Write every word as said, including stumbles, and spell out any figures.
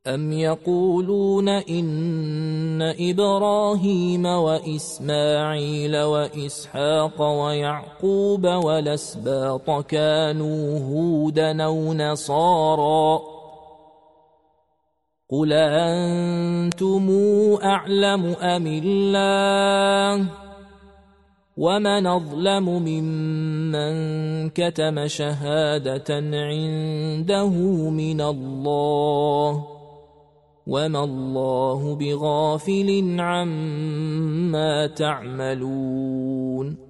أم يقولون إن إبراهيم وإسماعيل وإسحاق ويعقوب والأسباط كانوا هودا أو نصارى قل أنتم أعلم أم الله ومن أظلم ممن كتم شهادة عنده من الله وما الله بغافل عما تعملون